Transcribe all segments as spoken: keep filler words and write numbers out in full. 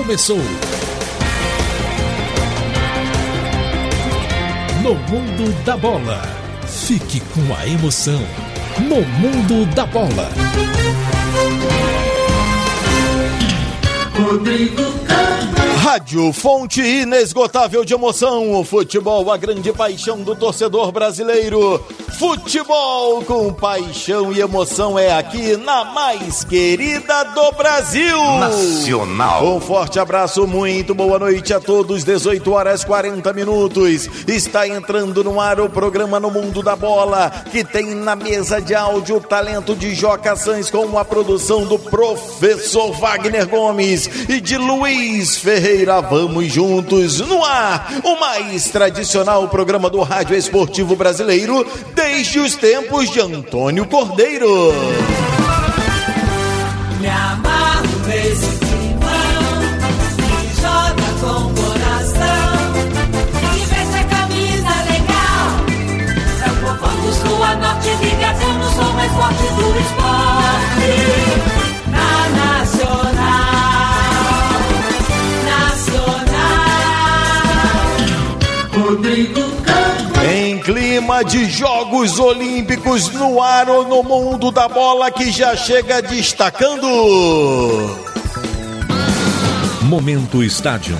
começou. No Mundo da Bola. Fique com a emoção. No Mundo da Bola. Rodrigo Campos. Rádio Fonte inesgotável de emoção. O futebol, a grande paixão do torcedor brasileiro. Futebol com paixão e emoção é aqui na mais querida do Brasil. Nacional. Um forte abraço, muito boa noite a todos. dezoito horas e quarenta minutos. Está entrando no ar o programa No Mundo da Bola, que tem na mesa de áudio o talento de Joca Sanz com a produção do professor Wagner Gomes e de Luiz Ferreira. Vamos juntos no ar, o mais tradicional programa do rádio esportivo brasileiro desde os tempos de Antônio Cordeiro. Me amarro nesse timão que joga com coração e veste a camisa legal. É o povão do sul a norte, ligação no som mais forte do esporte. Na Nacional. Rodrigo Campos. Em clima de Jogos Olímpicos no ar ou no Mundo da Bola, que já chega destacando. Momento Estádio.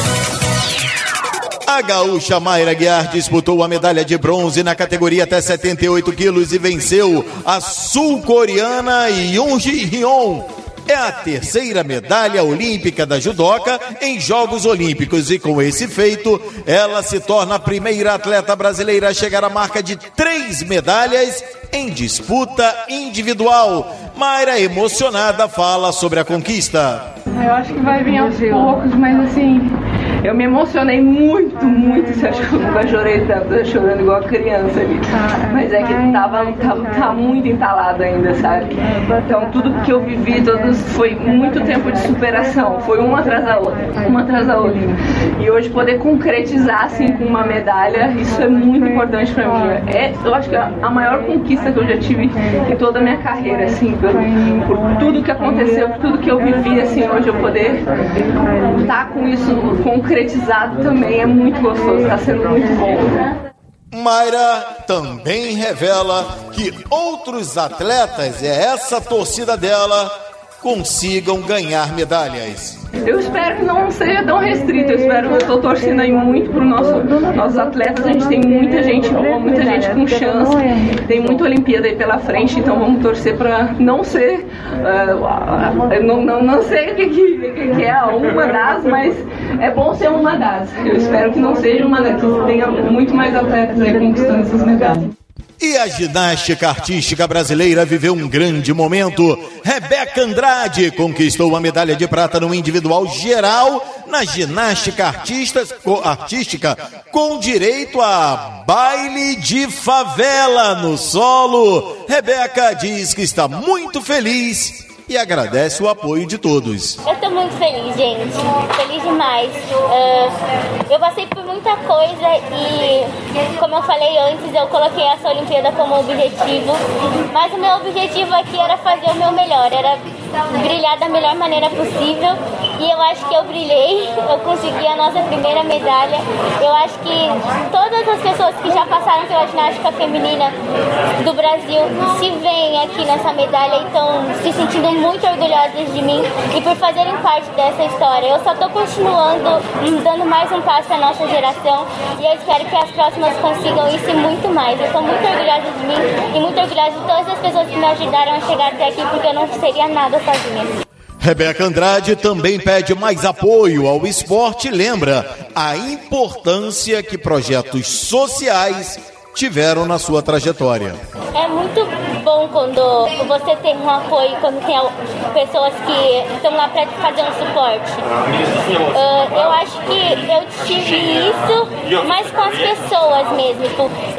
A gaúcha Mayra Guiar disputou a medalha de bronze na categoria até setenta e oito quilos e venceu a sul-coreana Yoonji Hyun. É a terceira medalha olímpica da judoca em Jogos Olímpicos e com esse feito, ela se torna a primeira atleta brasileira a chegar à marca de três medalhas em disputa individual. Mayra, emocionada, fala sobre a conquista. Eu acho que vai vir aos poucos, mas assim, eu me emocionei muito, muito. Você acha que eu nunca chorei tanto, chorando igual a criança ali. Mas é que tava, tava, tava muito entalado ainda, sabe? Então tudo que eu vivi, todos, foi muito tempo de superação. Foi uma atrás da outra, uma atrás da outra. E hoje poder concretizar assim com uma medalha, isso é muito importante pra mim. É, eu acho que é a maior conquista que eu já tive em toda a minha carreira, assim, por, por tudo que aconteceu, por tudo que eu vivi, assim, hoje eu poder estar com isso concretizado também é muito gostoso, está sendo muito bom. Mayra também revela que outros atletas, é essa torcida dela, consigam ganhar medalhas. Eu espero que não seja tão restrito, eu espero, eu estou torcendo aí muito para os nosso, nossos atletas, a gente tem muita gente boa, muita gente com chance, tem muita Olimpíada aí pela frente, então vamos torcer para não ser, uh, não, não, não sei o que, que, que é uma das, mas é bom ser uma das. Eu espero que não seja uma das, que tenha muito mais atletas aí conquistando essas medalhas. E a ginástica artística brasileira viveu um grande momento. Rebeca Andrade conquistou a medalha de prata no individual geral na ginástica artistas, artística com direito a baile de favela no solo. Rebeca diz que está muito feliz e agradece o apoio de todos. Eu tô muito feliz, gente. Feliz demais. Uh, eu passei por muita coisa e, como eu falei antes, eu coloquei essa Olimpíada como objetivo. Mas o meu objetivo aqui era fazer o meu melhor, era brilhar da melhor maneira possível. E eu acho que eu brilhei, eu consegui a nossa primeira medalha. Eu acho que todas as pessoas que já passaram pela ginástica feminina do Brasil se veem aqui nessa medalha e estão se sentindo muito orgulhosas de mim e por fazerem parte dessa história. Eu só estou continuando, dando mais um passo à nossa geração e eu espero que as próximas consigam isso e muito mais. Eu estou muito orgulhosa de mim e muito orgulhosa de todas as pessoas que me ajudaram a chegar até aqui, porque eu não seria nada sozinha. Rebeca Andrade também pede mais apoio ao esporte e lembra a importância que projetos sociais tiveram na sua trajetória. É muito bom quando você tem um apoio, quando tem pessoas que estão lá para fazer um suporte. Uh, eu acho que eu tive isso, mas com as pessoas mesmo. Eu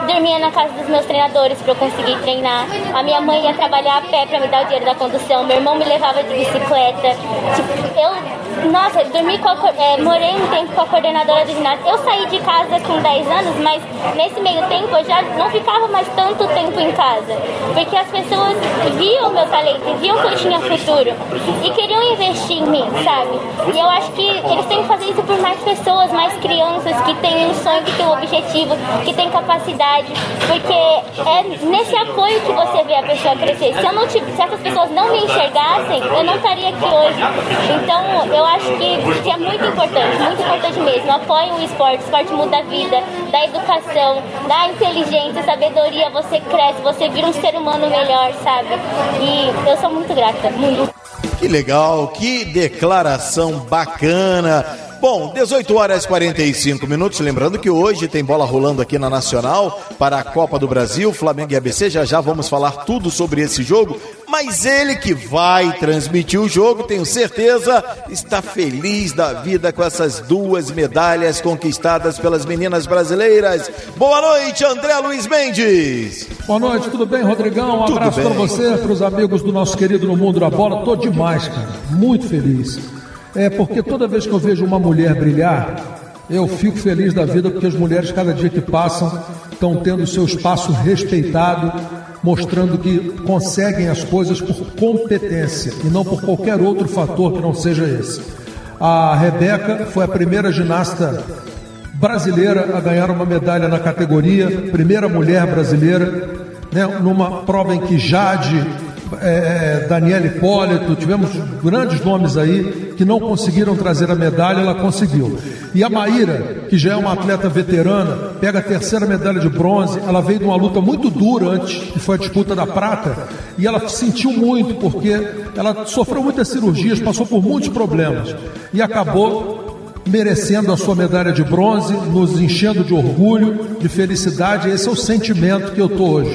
dormia na casa dos meus treinadores para eu conseguir treinar. A minha mãe ia trabalhar a pé para me dar o dinheiro da condução. Meu irmão me levava de bicicleta. Tipo, eu, nossa, dormi com a, é, morei um tempo com a coordenadora do ginásio. Eu saí de casa com dez anos, mas nesse meio tempo eu já não ficava mais tanto tempo em casa. Porque as pessoas viam o meu talento, viam que eu tinha futuro e queriam investir em mim, sabe? E eu acho que eles têm que fazer isso por mais pessoas, mais crianças que têm um sonho, que têm um objetivo, que têm capacidade, porque é nesse apoio que você vê a pessoa crescer. Se, eu não tivesse, se essas pessoas não me enxergassem, eu não estaria aqui hoje. Então, eu acho que, que é muito importante, muito importante mesmo. Apoiem o esporte, o esporte muda a vida, dá educação, dá inteligência, sabedoria, você cresce, você vira um ser humano melhor, sabe? E eu sou muito grata, muito. Que legal, que declaração bacana. Bom, dezoito horas e quarenta e cinco minutos, lembrando que hoje tem bola rolando aqui na Nacional para a Copa do Brasil, Flamengo e A B C, já já vamos falar tudo sobre esse jogo, mas ele que vai transmitir o jogo, tenho certeza, está feliz da vida com essas duas medalhas conquistadas pelas meninas brasileiras. Boa noite, André Luiz Mendes. Boa noite, tudo bem, Rodrigão? Um tudo abraço para você, para os amigos do nosso querido No Mundo da Bola, tô demais, cara, muito feliz. É porque toda vez que eu vejo uma mulher brilhar, eu fico feliz da vida, porque as mulheres, cada dia que passam, estão tendo seu espaço respeitado, mostrando que conseguem as coisas por competência e não por qualquer outro fator que não seja esse. A Rebeca foi a primeira ginasta brasileira a ganhar uma medalha na categoria, primeira mulher brasileira, né, numa prova em que Jade, É, Daniela Hipólito, tivemos grandes nomes aí que não conseguiram trazer a medalha, ela conseguiu. E a Maíra, que já é uma atleta veterana, pega a terceira medalha de bronze. Ela veio de uma luta muito dura antes, que foi a disputa da prata, e ela sentiu muito, porque ela sofreu muitas cirurgias, passou por muitos problemas, e acabou merecendo a sua medalha de bronze, nos enchendo de orgulho, de felicidade. Esse é o sentimento que eu estou hoje.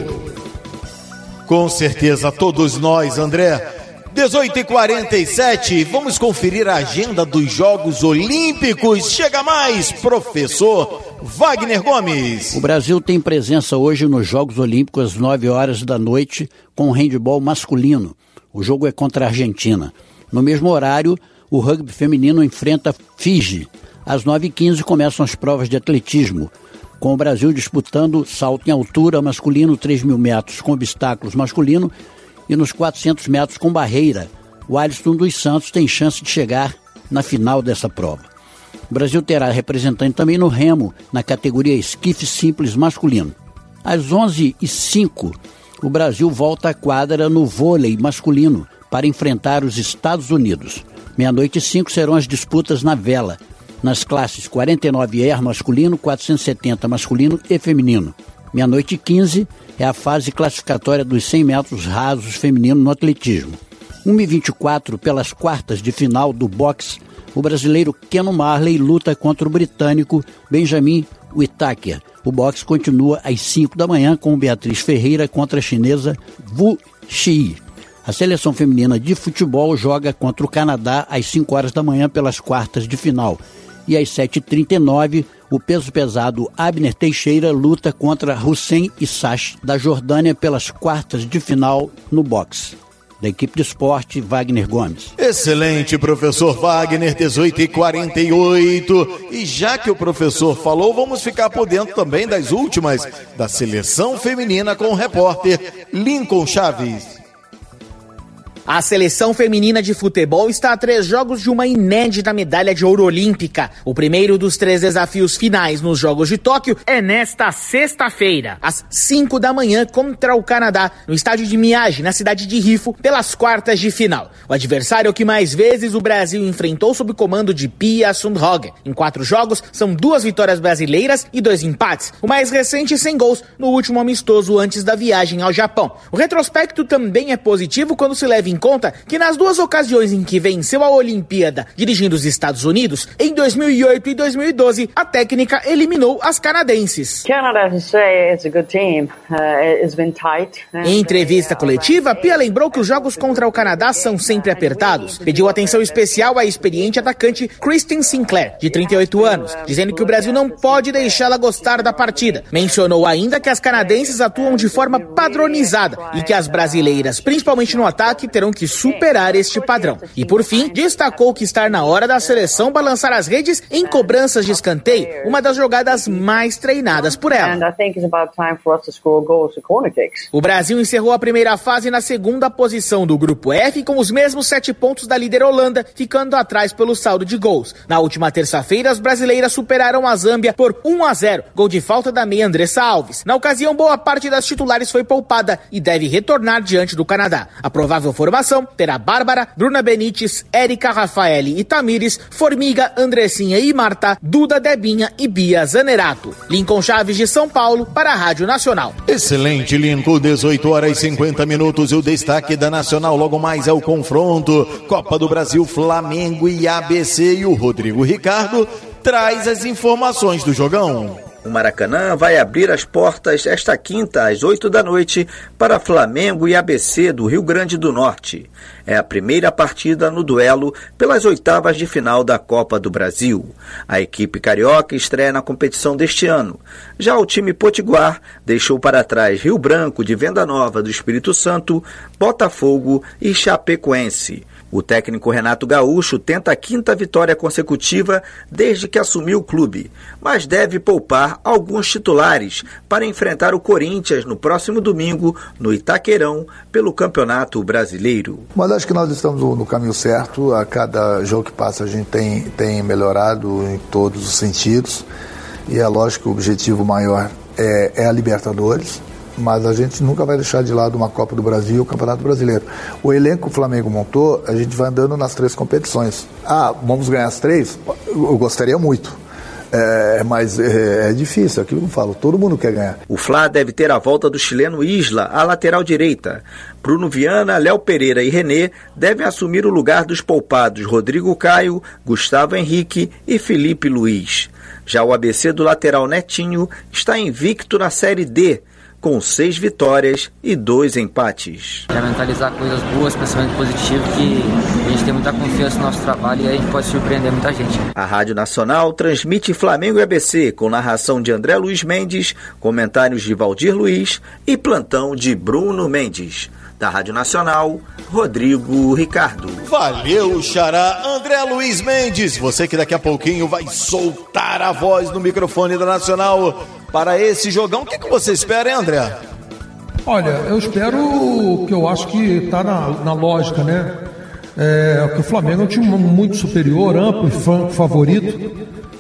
Com certeza, todos nós, André. dezoito e quarenta e sete, vamos conferir a agenda dos Jogos Olímpicos. Chega mais, professor Wagner Gomes. O Brasil tem presença hoje nos Jogos Olímpicos às nove horas da noite com o handebol masculino. O jogo é contra a Argentina. No mesmo horário, o rugby feminino enfrenta Fiji. Às nove e quinze começam as provas de atletismo, com o Brasil disputando salto em altura masculino, três mil metros com obstáculos masculino, e nos quatrocentos metros com barreira. O Alisson dos Santos tem chance de chegar na final dessa prova. O Brasil terá representante também no remo, na categoria esquife simples masculino. Às onze e cinco, o Brasil volta à quadra no vôlei masculino para enfrentar os Estados Unidos. Meia-noite e cinco serão as disputas na vela, nas classes quarenta e nove air masculino, quatrocentos e setenta masculino e feminino. Meia-noite e quinze é a fase classificatória dos cem metros rasos feminino no atletismo. uma e vinte e quatro, pelas quartas de final do boxe, o brasileiro Kenan Marley luta contra o britânico Benjamin Whittaker. O boxe continua às cinco da manhã com Beatriz Ferreira contra a chinesa Wu Xi. A seleção feminina de futebol joga contra o Canadá às cinco horas da manhã pelas quartas de final. E às sete e trinta e nove, o peso pesado Abner Teixeira luta contra Hussein Issach, da Jordânia, pelas quartas de final no boxe. Da equipe de esporte, Wagner Gomes. Excelente, professor Wagner, dezoito e quarenta e oito. E já que o professor falou, vamos ficar por dentro também das últimas da seleção feminina com o repórter Lincoln Chaves. A seleção feminina de futebol está a três jogos de uma inédita medalha de ouro olímpica. O primeiro dos três desafios finais nos Jogos de Tóquio é nesta sexta-feira, às cinco da manhã, contra o Canadá, no estádio de Miyagi, na cidade de Rifo, pelas quartas de final. O adversário que mais vezes o Brasil enfrentou sob o comando de Pia Sundhage. Em quatro jogos, são duas vitórias brasileiras e dois empates. O mais recente sem gols no último amistoso antes da viagem ao Japão. O retrospecto também é positivo quando se leva em em conta que nas duas ocasiões em que venceu a Olimpíada dirigindo os Estados Unidos, em dois mil e oito e dois mil e doze, a técnica eliminou as canadenses. Em entrevista coletiva, Pia lembrou que os jogos contra o Canadá são sempre apertados. Pediu atenção especial à experiente atacante Kristen Sinclair, de trinta e oito anos, dizendo que o Brasil não pode deixá-la gostar da partida. Mencionou ainda que as canadenses atuam de forma padronizada e que as brasileiras, principalmente no ataque, terão que superar este padrão. E por fim, destacou que está na hora da seleção balançar as redes em cobranças de escanteio, uma das jogadas mais treinadas por ela. O Brasil encerrou a primeira fase na segunda posição do grupo F, com os mesmos sete pontos da líder Holanda, ficando atrás pelo saldo de gols. Na última terça-feira, as brasileiras superaram a Zâmbia por um a zero, gol de falta da meia Andressa Alves. Na ocasião, boa parte das titulares foi poupada e deve retornar diante do Canadá. A provável formação terá Bárbara, Bruna Benites, Érica, Rafaele e Tamires, Formiga, Andressinha e Marta, Duda, Debinha e Bia Zanerato. Lincoln Chaves de São Paulo para a Rádio Nacional. Excelente, Lincoln, dezoito horas e cinquenta minutos, e o destaque da Nacional logo mais é o confronto Copa do Brasil, Flamengo e A B C, e o Rodrigo Ricardo traz as informações do jogão. O Maracanã vai abrir as portas esta quinta às oito da noite para Flamengo e A B C do Rio Grande do Norte. É a primeira partida no duelo pelas oitavas de final da Copa do Brasil. A equipe carioca estreia na competição deste ano. Já o time potiguar deixou para trás Rio Branco de Venda Nova do Espírito Santo, Botafogo e Chapecoense. O técnico Renato Gaúcho tenta a quinta vitória consecutiva desde que assumiu o clube, mas deve poupar alguns titulares para enfrentar o Corinthians no próximo domingo no Itaquerão pelo Campeonato Brasileiro. Mas acho que nós estamos no caminho certo. A cada jogo que passa a gente tem, tem melhorado em todos os sentidos, e é lógico que o objetivo maior é, é a Libertadores, mas a gente nunca vai deixar de lado uma Copa do Brasil e o Campeonato Brasileiro. O elenco que o Flamengo montou, a gente vai andando nas três competições. Ah, vamos ganhar as três? Eu gostaria muito. É, mas é, é difícil, aquilo que eu falo, todo mundo quer ganhar. O Fla deve ter a volta do chileno Isla à lateral direita. Bruno Viana, Léo Pereira e René devem assumir o lugar dos poupados Rodrigo Caio, Gustavo Henrique e Felipe Luiz. Já o A B C do lateral Netinho está invicto na Série D, com seis vitórias e dois empates. É mentalizar coisas boas, pensamento positivo, que a gente tem muita confiança no nosso trabalho e a gente pode surpreender muita gente. A Rádio Nacional transmite Flamengo e A B C com narração de André Luiz Mendes, comentários de Valdir Luiz e plantão de Bruno Mendes. Da Rádio Nacional, Rodrigo Ricardo. Valeu, xará André Luiz Mendes. Você que daqui a pouquinho vai soltar a voz no microfone da Nacional para esse jogão. O que, que você espera, hein, André? Olha, eu espero, que eu acho que está na, na lógica, né? É, que o Flamengo é um time muito superior, amplo e franco favorito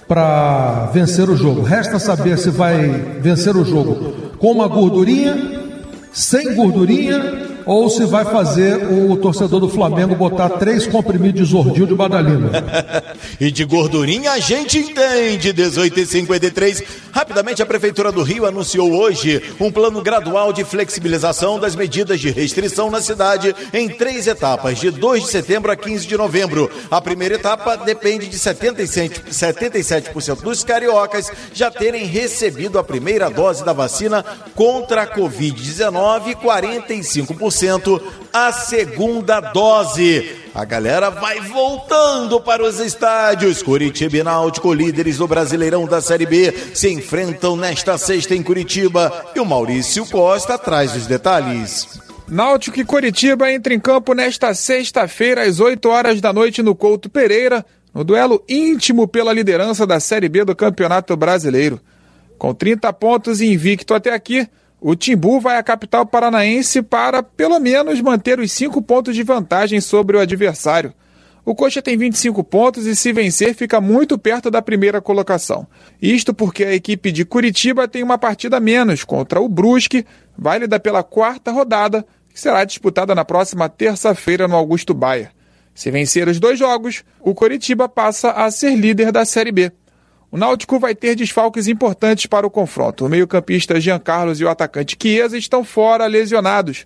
para vencer o jogo. Resta saber se vai vencer o jogo com uma gordurinha, sem gordurinha, ou se vai fazer o torcedor do Flamengo botar três comprimidos de Zordil de badalina. E de gordurinha a gente entende. Dezoito e cinquenta e três. Rapidamente, a Prefeitura do Rio anunciou hoje um plano gradual de flexibilização das medidas de restrição na cidade em três etapas, de dois de setembro a quinze de novembro. A primeira etapa depende de setenta e sete por cento dos cariocas já terem recebido a primeira dose da vacina contra a covid dezenove e quarenta e cinco por cento a segunda dose. A galera vai voltando para os estádios. Curitiba e Náutico, líderes do Brasileirão da Série B, se enfrentam nesta sexta em Curitiba, e o Maurício Costa traz os detalhes. Náutico e Curitiba entram em campo nesta sexta-feira às oito horas da noite no Couto Pereira, no duelo íntimo pela liderança da Série B do Campeonato Brasileiro. Com trinta pontos e invicto até aqui, o Timbu vai à capital paranaense para, pelo menos, manter os cinco pontos de vantagem sobre o adversário. O Coxa tem vinte e cinco pontos e, se vencer, fica muito perto da primeira colocação. Isto porque a equipe de Curitiba tem uma partida a menos contra o Brusque, válida pela quarta rodada, que será disputada na próxima terça-feira no Augusto Baia. Se vencer os dois jogos, o Curitiba passa a ser líder da Série B. O Náutico vai ter desfalques importantes para o confronto. O meio-campista Jean Carlos e o atacante Chiesa estão fora, lesionados.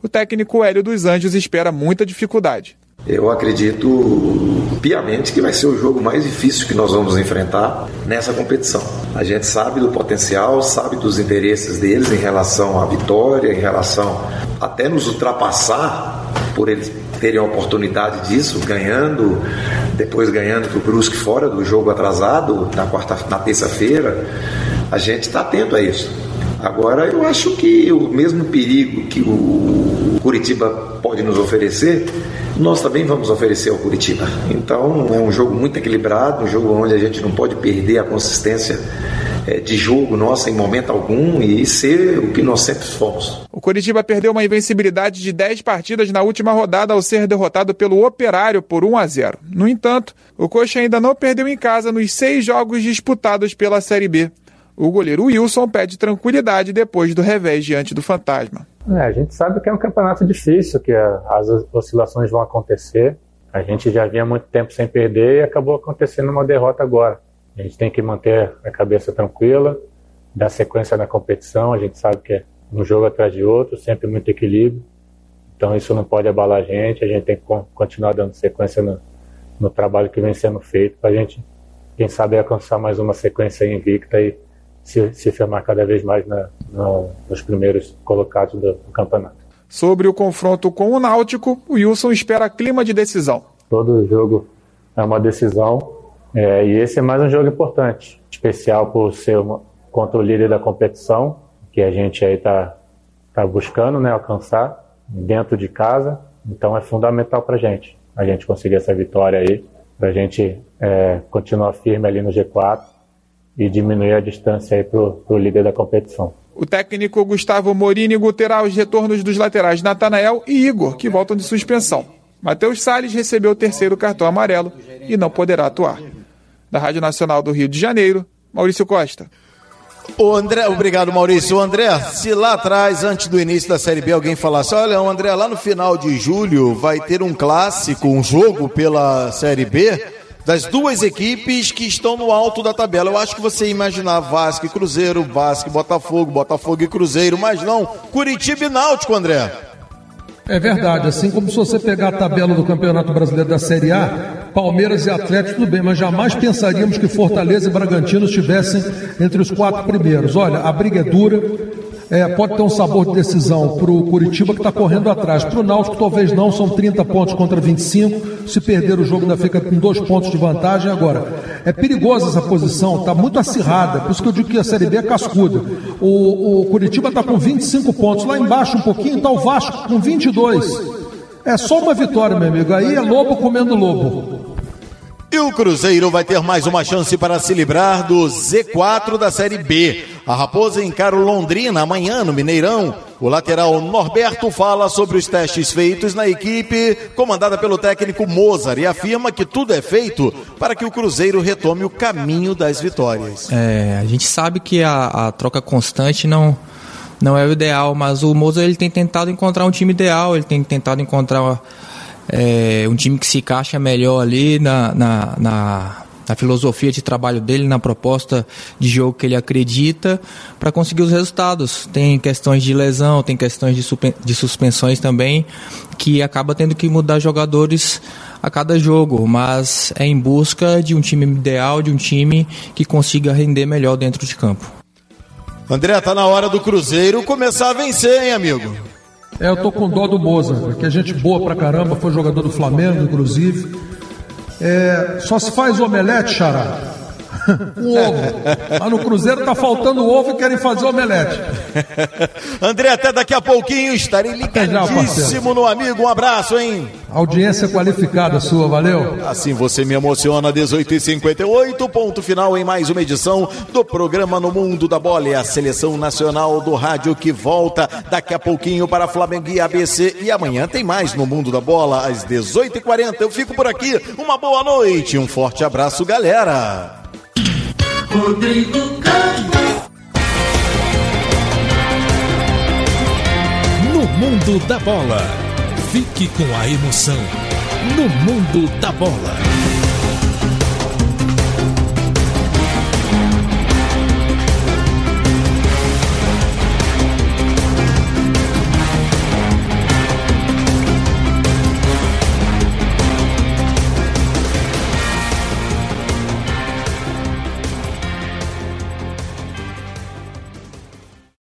o técnico Hélio dos Anjos espera muita dificuldade. Eu acredito piamente que vai ser o jogo mais difícil que nós vamos enfrentar nessa competição. A gente sabe do potencial, sabe dos interesses deles em relação à vitória, em relação até nos ultrapassar, por eles terem a oportunidade disso, ganhando, depois ganhando para o Brusque fora do jogo atrasado, na, quarta, na terça-feira. A gente está atento a isso. Agora, eu acho que o mesmo perigo que o Curitiba pode nos oferecer, nós também vamos oferecer ao Curitiba. Então, é um jogo muito equilibrado, um jogo onde a gente não pode perder a consistência é, de jogo nossa em momento algum e ser o que nós sempre fomos. O Curitiba perdeu uma invencibilidade de dez partidas na última rodada ao ser derrotado pelo Operário por um a zero. No entanto, o Coxa ainda não perdeu em casa nos seis jogos disputados pela Série B. O goleiro Wilson pede tranquilidade depois do revés diante do Fantasma. É, a gente sabe que é um campeonato difícil, que as oscilações vão acontecer. A gente já vinha muito tempo sem perder e acabou acontecendo uma derrota agora. A gente tem que manter a cabeça tranquila, dar sequência na competição. A gente sabe que é um jogo atrás de outro, sempre muito equilíbrio. Então isso não pode abalar a gente. A gente tem que continuar dando sequência no, no trabalho que vem sendo feito para a gente, quem sabe, alcançar mais uma sequência invicta e Se, se firmar cada vez mais na, na, nos primeiros colocados do, do campeonato. Sobre o confronto com o Náutico, o Wilson espera clima de decisão. Todo jogo é uma decisão, é, e esse é mais um jogo importante, especial por ser uma, contra o líder da competição, que a gente aí está tá buscando, né, alcançar dentro de casa. Então é fundamental para a gente, a gente conseguir essa vitória aí, para a gente é, continuar firme ali no G quatro e diminuir a distância aí pro, pro líder da competição. O técnico Gustavo Morínigo terá os retornos dos laterais Natanael e Igor, que voltam de suspensão. Matheus Salles recebeu o terceiro cartão amarelo e não poderá atuar. Da Rádio Nacional do Rio de Janeiro, Maurício Costa. O André, obrigado, Maurício. O André, se lá atrás, antes do início da Série B, alguém falasse, olha, o André, lá no final de julho vai ter um clássico, um jogo pela Série B, das duas equipes que estão no alto da tabela. Eu acho que você ia imaginar Vasco e Cruzeiro, Vasco e Botafogo, Botafogo e Cruzeiro, mas não, Curitiba e Náutico, André. É verdade, assim como se você pegar a tabela do Campeonato Brasileiro da Série A, Palmeiras e Atlético, tudo bem, mas jamais pensaríamos que Fortaleza e Bragantino estivessem entre os quatro primeiros. Olha, a briga é dura, é, pode ter um sabor de decisão para o Curitiba, que está correndo atrás. Para o Náutico, talvez não, são trinta pontos contra vinte e cinco. Se perder o jogo, ainda fica com dois pontos de vantagem. Agora, é perigosa essa posição, está muito acirrada, por isso que eu digo que a Série B é cascuda. O, o Curitiba está com vinte e cinco pontos, lá embaixo um pouquinho está o Vasco com vinte e dois. É só uma vitória, meu amigo, aí é lobo comendo lobo. E o Cruzeiro vai ter mais uma chance para se livrar do Z quatro da Série B. A Raposa encara o Londrina amanhã no Mineirão. O lateral Norberto fala sobre os testes feitos na equipe comandada pelo técnico Mozart e afirma que tudo é feito para que o Cruzeiro retome o caminho das vitórias. É, a gente sabe que a, a troca constante não, não é o ideal, mas o Mozart ele tem tentado encontrar um time ideal, ele tem tentado encontrar é, um time que se encaixa melhor ali na, na, na, na filosofia de trabalho dele, na proposta de jogo que ele acredita, para conseguir os resultados. Tem questões de lesão, tem questões de, supen- de suspensões também, que acaba tendo que mudar jogadores a cada jogo, mas é em busca de um time ideal, de um time que consiga render melhor dentro de campo. André, tá na hora do Cruzeiro começar a vencer, hein, amigo? É, eu tô com dó do Mozart, que é gente boa pra caramba, foi jogador do Flamengo, inclusive. É, só se faz omelete, Xará. Um ovo. Mas no Cruzeiro tá faltando ovo e querem fazer omelete. André, até daqui a pouquinho estarei ligadíssimo no amigo. Um abraço, hein? Audiência qualificada sua, valeu? Assim você me emociona. Dezoito e cinquenta e oito, ponto final em mais uma edição do programa No Mundo da Bola. É a seleção nacional do rádio que volta daqui a pouquinho para Flamengo e A B C. E amanhã tem mais No Mundo da Bola às dezoito e quarenta. Eu fico por aqui. Uma boa noite. Um forte abraço, galera. Rodrigo Campos. No Mundo da Bola. Fique com a emoção. No Mundo da Bola.